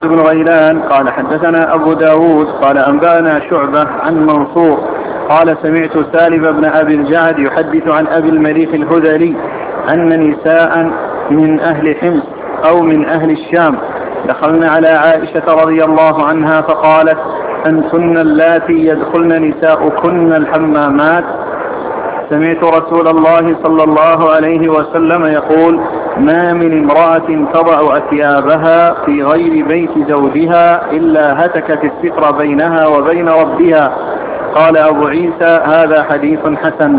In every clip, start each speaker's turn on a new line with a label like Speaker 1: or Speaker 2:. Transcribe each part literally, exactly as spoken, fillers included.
Speaker 1: بن غيلان قال حدثنا أبو داود قال أنبأنا شعبة عن منصور قال سمعت سالم بن أبي الجعد يحدث عن أبي المليح الهذلي أن نساء من أهل حمص أو من أهل الشام دخلن على عائشة رضي الله عنها فقالت: أنتن اللاتي يدخلن نساؤكن الحمامات؟ سمعت رسول الله صلى الله عليه وسلم يقول: ما من امرأة تضع أثيابها في غير بيت زوجها إلا هتكت الستر بينها وبين ربها. قال أبو عيسى: هذا حديث حسن.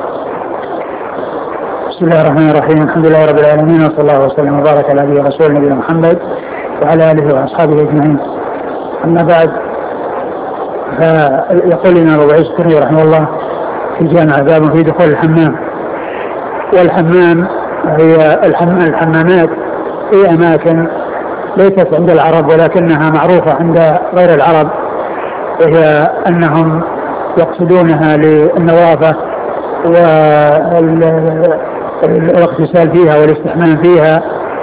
Speaker 2: بسم الله الرحمن الرحيم. الحمد لله رب العالمين، وصلى الله وسلم وبارك على نبينا ورسول نبينا محمد وعلى آله وأصحابه أجمعين. أما بعد، فيقول لنا أبو عيسى الترمذي رحمه الله في جامع باب في دخول الحمام. والحمام هي الحمامات في أماكن ليست عند العرب ولكنها معروفة عند غير العرب، وهي أنهم يقصدونها للنظافة والاغتسال فيها والاستحمام فيها.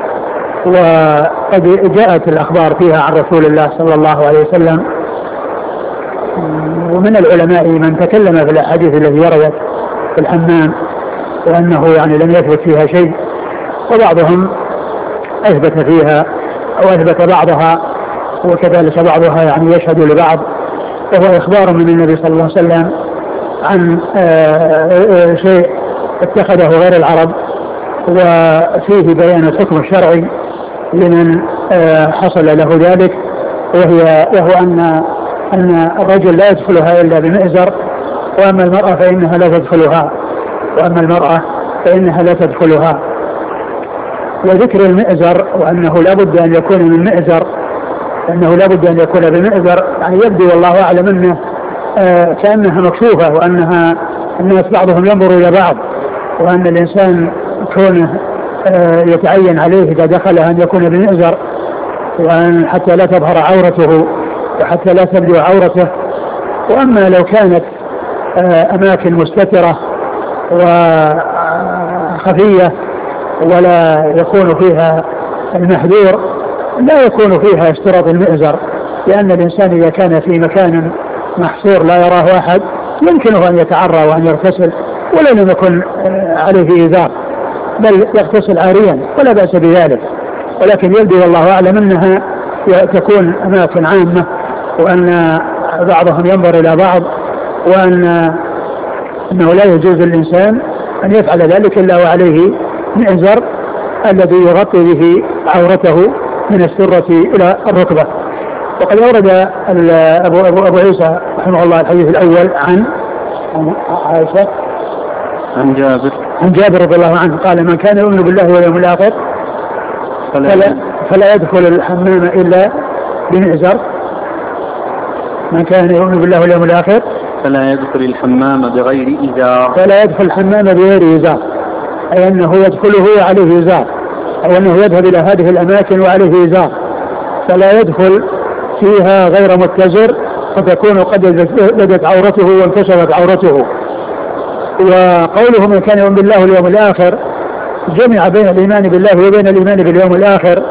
Speaker 2: وقد جاءت الأخبار فيها عن رسول الله صلى الله عليه وسلم، ومن العلماء من تكلم في الأحاديث التي وردت في الحمام وأنه يعني لم يثبت فيها شيء، وبعضهم أثبت فيها أو أثبت بعضها، وكذلك بعضها يعني يشهد لبعض، وهو إخبار من النبي صلى الله عليه وسلم عن شيء اتخذه غير العرب، وفيه بيان الحكم الشرعي لمن حصل له ذلك، وهي وهو أن أن الرجل لا يدخلها إلا بمئزر، وأما المرأة فإنها لا تدخلها وأما المرأة فإنها لا تدخلها. وذكر المئزر وأنه لا بد أن يكون من مئزر، أنه لا بد أن يكون بمئزر، يعني يبدو والله أعلم أنه آه كأنها مكشوفة، وأنها الناس بعضهم ينظر إلى بعض، وأن الإنسان كونه آه يتعين عليه إذا دخلها أن يكون بمئزر، وأن حتى لا تظهر عورته وحتى لا تبدو عورته. وأما لو كانت آه أماكن مستترة وخفية ولا يكون فيها المحذور، لا يكون فيها اشتراط المئزر، لأن الإنسان إذا كان في مكان محصور لا يراه أحد يمكنه أن يتعرى وأن يغتسل ولا لم يكن عليه إزار، بل يغتسل عاريا ولا بأس بذلك. ولكن يبدو والله أعلم أنها تكون أماكن عامة، وأن بعضهم ينظر إلى بعض، وأن أنه لا يجوز للإنسان أن يفعل ذلك إلا وعليه مئزر الذي يغطي به عورته من السرة إلى الركبة. وقد أورد أبو, أبو, أبو عيسى رحمه الله الحديث الأول عن عائشة
Speaker 1: عن جابر
Speaker 2: عن جابر رضي الله عنه قال: من كان يؤمن بالله واليوم الآخر فلا, فلا يدخل الحمام إلا بمئزر. من كان يؤمن بالله واليوم الآخر
Speaker 1: فلا يدخل الحمام بغير إزار
Speaker 2: فلا يدخل الحمام بغير إزار، أي أنه يدخله وعليه إزار، أو أنه يذهب إلى هذه الأماكن وعليه إزار، فلا يدخل فيها غير متزر، فتكون قد بدت عورته وانكشفت عورته. وقوله من كان يؤمن بالله واليوم الآخر جمع بين الإيمان بالله وبين الإيمان باليوم الآخر،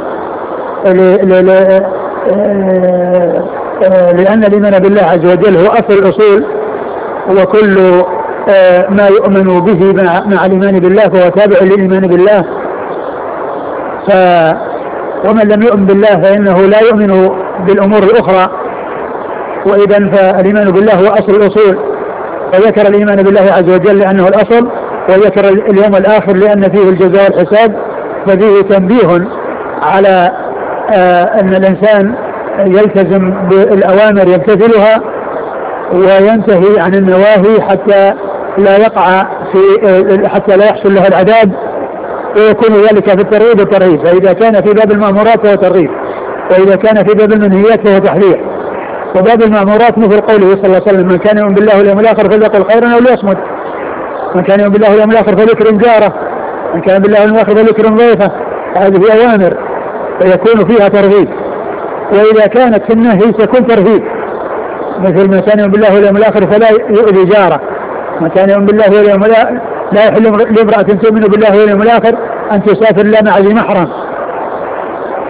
Speaker 2: لأن الإيمان بالله عز وجل هو أصل الأصول، وكل ما يؤمن به مع الإيمان بالله فهو تابع للإيمان بالله. ف ومن لم يؤمن بالله فإنه لا يؤمن بالأمور الأخرى، وإذا فالإيمان بالله هو أصل الأصول. وذكر الإيمان بالله عز وجل لأنه الأصل، وذكر اليوم الآخر لأن فيه الجزاء والحساب، ففيه تنبيه على آه أن الإنسان يلتزم بالأوامر يمتثلها وينتهي عن النواهي حتى لا يقع في آه حتى لا يحصل له العذاب، ويكون ذلك في الترغيب والترهيب. فإذا كان في باب المأمورات فهو ترغيب، وإذا كان في باب المنهيات فهو تحذير. وباب المأمورات مثل قوله صلى الله عليه وسلم: من كان يؤمن بالله واليوم الآخر فليقل خيرا أو ليصمت. من كان يؤمن بالله واليوم الآخر فليكرم جاره، من كان بالله واليوم الآخر فليكرم ضيفه. هذه أوامر فيكون فيها ترغيب، وإذا كانت في النهي تكون ترهيب، مثل من كان يؤمن بالله واليوم الآخر فلا يؤذي جاره. من كان يؤمن بالله واليوم الآخر لا يحل لامرأة تؤمن بالله واليوم الآخر أن تسافر إلا مع ذي محرم.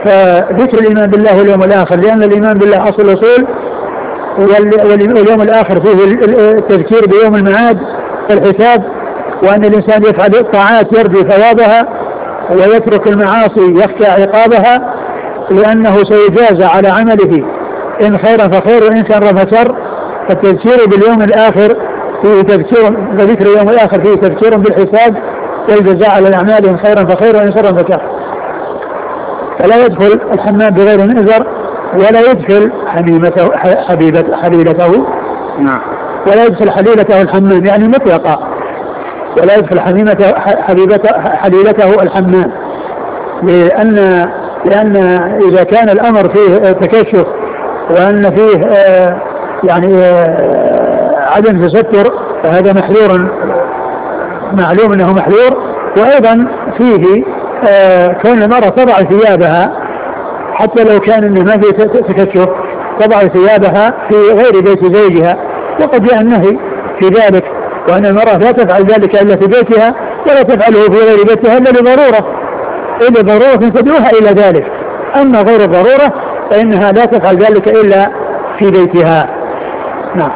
Speaker 2: فذكر الإيمان بالله واليوم الآخر، لأن الإيمان بالله أصل الأصول، واليوم الآخر فيه التذكير بيوم المعاد والحساب، وأن الإنسان يفعل الطاعات يرجو ثوابها ويترك المعاصي يخشى عقابها، لأنه سيجازى على عمله إن خيرا فخير وإن شر فشر. فالتذكير باليوم الآخر فيه تذكير، وذكر اليوم الآخر فيه تذكير بالحساب والجزاء على الأعمال إن خيرا فخير وإن شرا فشر. فلا يدخل الحمام بغير مئزر، ولا يدخل حميمته حبيبته حليلته
Speaker 1: نعم
Speaker 2: ولا يدخل حليلته الحمام يعني مطلقا، ولا يدخل حميمته حبيبته حليلته الحمام، لأن لأن إذا كان الأمر فيه تكشف وأن فيه آه يعني آه عدم تستر فهذا محذور، معلوم أنه محذور. وأيضا فيه آه كون المرأة تضع ثيابها حتى لو كان إنه ما في تكشف، تضع ثيابها في غير بيت زوجها، وقد جاء النهي في ذلك، وأن المرأة لا تفعل ذلك إلا في بيتها ولا تفعله في غير بيتها إلا لضرورة، إلا ضرورة تدعوها إلى ذلك. أما غير الضرورة فإنها لا تفعل ذلك إلا في بيتها. نعم.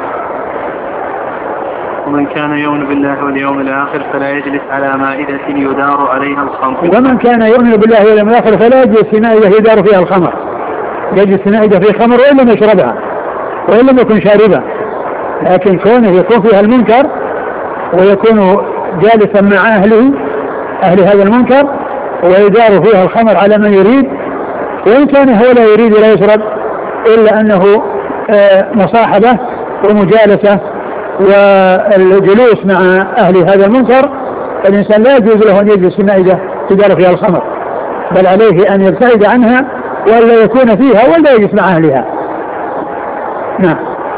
Speaker 1: ومن كان يؤمن بالله واليوم الآخر فلا يجلس على مائدة يدار عليها الخمر.
Speaker 2: ومن كان يؤمن بالله واليوم الآخر فلا يجلس في مائدة يدار فيها الخمر، يجلس في مائدة فيها خمر وإن لم يشربها وإن لم يكن شاربا، لكن كونه يكون فيها المنكر ويكون جالسا مع أهله أهل هذا المنكر ويدار فيها الخمر على من يريد، وإن كان هو لا يريد لا يشرب إلا أنه مصاحبة ومجالسة والجلوس مع أهل هذا المنكر، فالإنسان لا يجوز له أن يجلس في مائدة تدار فيها الخمر، بل عليه أن يبتعد عنها ولا يكون فيها ولا يجلس مع أهلها. نعم.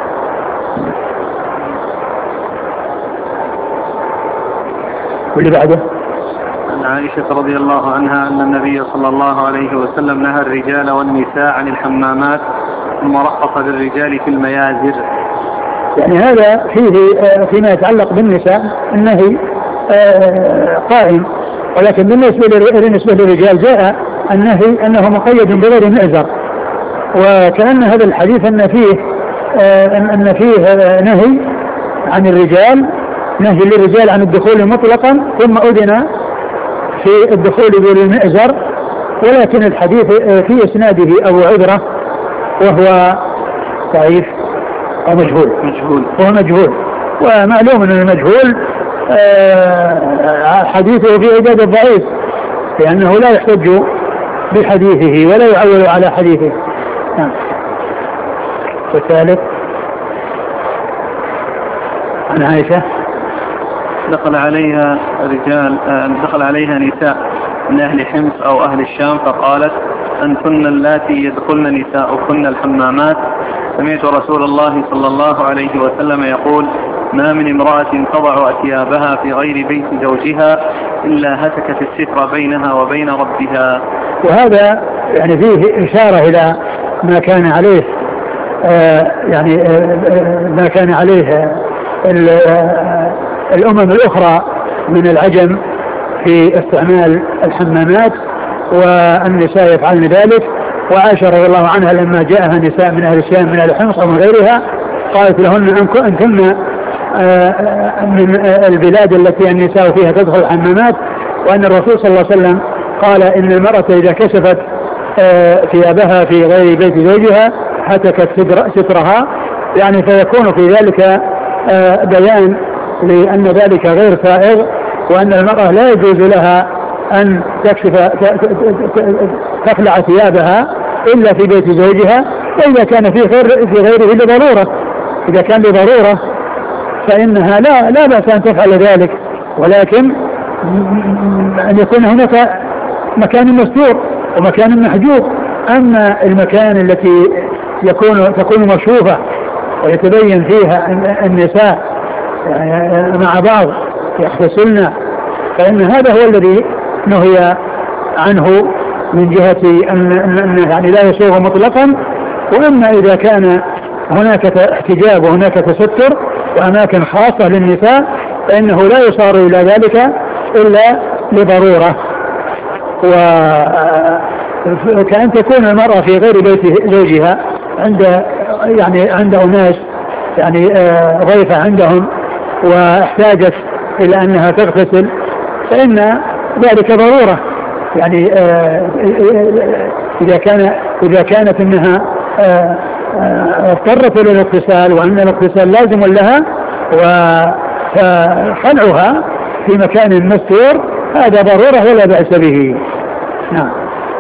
Speaker 2: واللي بعده
Speaker 1: عن عائشة رضي الله عنها أن النبي صلى الله عليه وسلم نهى الرجال والنساء عن الحمامات ثم رخص للرجال في الميازر.
Speaker 2: يعني هذا فيه فيما يتعلق بالنساء النهي قائم، ولكن بالنسبة للرجال جاء النهي أنه مقيد بغير مئزر، وكأن هذا الحديث أن فيه أن فيه نهي عن الرجال، نهي للرجال عن الدخول مطلقا ثم أذن في الدخول بالمئزر، ولكن الحديث في إسناده أبو عذرة وهو ضعيف أو مجهول
Speaker 1: مجهول
Speaker 2: وهو مجهول، ومعلوم أن المجهول حديثه في عداد الضعيف، لأنه لا يحتج بحديثه ولا يعول على حديثه. والثالث عن عائشة
Speaker 1: دخل عليها رجال دخل عليها نساء من أهل حمص أو أهل الشام فقالت أنتن اللاتي يدخلن نساؤكن الحمامات. سمعت رسول الله صلى الله عليه وسلم يقول ما من امرأة تضع أثيابها في غير بيت زوجها إلا هتكت الستر بينها وبين ربها.
Speaker 2: وهذا يعني فيه إشارة إلى ما كان عليه آه يعني آه ما كان عليه آه الأمم الأخرى من العجم في استعمال الحمامات، والنساء يفعلن ذلك. وعائشة رضي الله عنها لما جاءها نساء من أهل الشام من أهل حمص ومن غيرها قالت لهن أنتن من البلاد التي النساء فيها تدخل الحمامات، وأن الرسول صلى الله عليه وسلم قال إن المرأة إذا كشفت ثيابها في غير بيت زوجها هتكت سترها، يعني فيكون في ذلك بيان لأن ذلك غير سائغ، وأن المرأة لا يجوز لها أن تكشف تخلع ثيابها إلا في بيت زوجها، وإذا كان في غير في غيره لضرورة، إذا كان لضرورة فإنها لا لا بأس أن تفعل ذلك، ولكن أن يكون هناك مكان مستور ومكان محجوب. أما المكان التي يكون تكون مشوفة ويتبين فيها النساء مع بعض يغتسلن فإن هذا هو الذي نهي عنه من جهة أن يعني لا يسوغ مطلقا. وأما إذا كان هناك احتجاب وهناك تستر وأماكن خاصة للنساء فإنه لا يصار إلى ذلك إلا لضرورة. كأن تكون المرأة في غير بيت زوجها عند يعني عند أناس يعني ضيفة عندهم واحتاجت إلى أنها تغتسل، فإن ذلك ضرورة يعني إذا كان إذا كانت أنها اضطرت إلى الاغتسال وأن الاغتسال لازم لها وخلعها في مكان مستور هذا ضرورة ولا بأس به. نعم.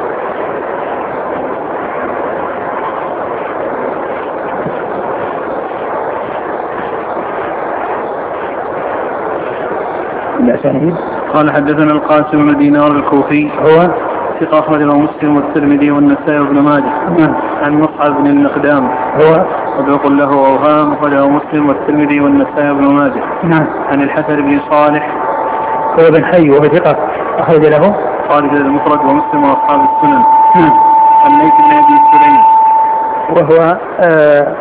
Speaker 1: الأسانيد. قال حدثنا القاسم بن دينار الكوفي
Speaker 2: هو
Speaker 1: ثقة أخرج له مسلم والترمذي والنسائي وابن ماجه.
Speaker 2: نعم.
Speaker 1: عن مصعب بن المقدام
Speaker 2: هو
Speaker 1: صدوق له أوهام أخرجه مسلم والترمذي والنسائي وابن ماجه.
Speaker 2: نعم.
Speaker 1: عن الحسن بن صالح
Speaker 2: هو بن حي وهو ثقة أخرج له
Speaker 1: خالد المفرد ومسلم وأصحاب السنن.
Speaker 2: نعم.
Speaker 1: عن ليث بن أبي سليم
Speaker 2: وهو آه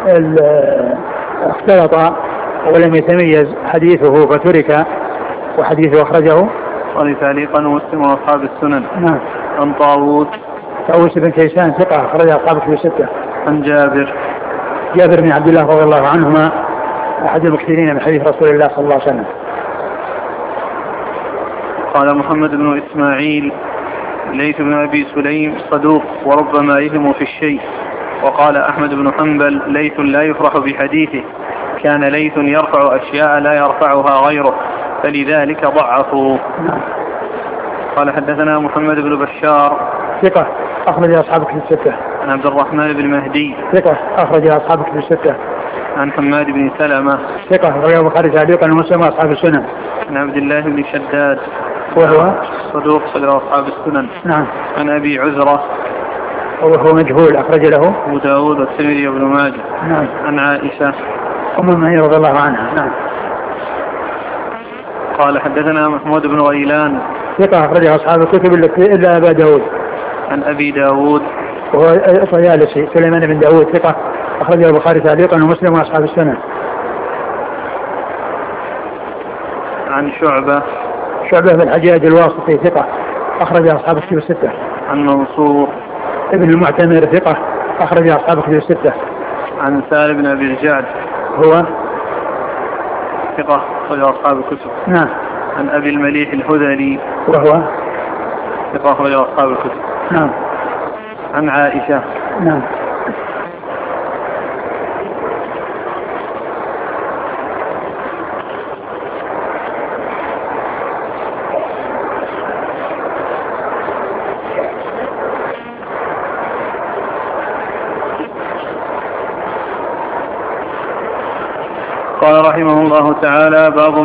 Speaker 2: اختلط ولم يتميز حديثه فترك وحديثه أخرجه
Speaker 1: قال تعليقا ومسلم وأصحاب السنن.
Speaker 2: نعم.
Speaker 1: عن طاووس
Speaker 2: طاووس بن كيسان ثقة أخرج أصحاب الكتب الستة.
Speaker 1: عن جابر
Speaker 2: جابر بن عبد الله رضي الله عنهما أحد المكثرين من حديث رسول الله صلى الله عليه وسلم.
Speaker 1: قال محمد بن إسماعيل ليث بن أبي سليم صدوق وربما يهم في الشيء. وقال أحمد بن حنبل ليث لا يفرح بحديثه، كان ليث يرفع أشياء لا يرفعها غيره فلذلك ضعفوا. قال حدثنا محمد بن بشار
Speaker 2: ثقة أخرج أصحاب الكتب الستة.
Speaker 1: عن عبد الرحمن بن مهدي
Speaker 2: ثقة أخرج أصحاب الكتب الستة.
Speaker 1: عن حماد بن سلمة
Speaker 2: ثقة أخرج البخاري تعليقا ومسلم وأصحاب السنن.
Speaker 1: عن عبد الله بن شداد
Speaker 2: وهو
Speaker 1: صدوق صدر أصحاب السنن.
Speaker 2: نعم.
Speaker 1: عن أبي عزرة
Speaker 2: وهو مجهول أخرج له
Speaker 1: أبو داود والترمذي وابن ماجه.
Speaker 2: نعم.
Speaker 1: عن عائشة
Speaker 2: أم المؤمنين رضي الله عنها. نعم.
Speaker 1: قال حدثنا محمود بن غيلان
Speaker 2: ثقة أخرج أصحاب الكتب إلا أبا داود.
Speaker 1: عن أبي داود
Speaker 2: وهو طيالسي سليمان بن داود ثقة أخرج البخاري تعليقا ومسلم وأصحاب السنن.
Speaker 1: عن شعبة
Speaker 2: شعبة بن الحجاج الواسطي ثقة أخرج أصحاب الكتب الستة.
Speaker 1: عن منصور
Speaker 2: ابن المعتمر ثقة أخرج أصحاب الكتب الستة.
Speaker 1: عن سالم بن أبي الجعد
Speaker 2: هو
Speaker 1: ثقة أخرج أصحاب الكتب.
Speaker 2: نعم.
Speaker 1: عن أبي المليح الهذلي
Speaker 2: وهو
Speaker 1: ثقة أخرج أصحاب الكتب.
Speaker 2: نعم.
Speaker 1: عن عائشة.
Speaker 2: نعم.
Speaker 1: قال رحمه الله تعالى باب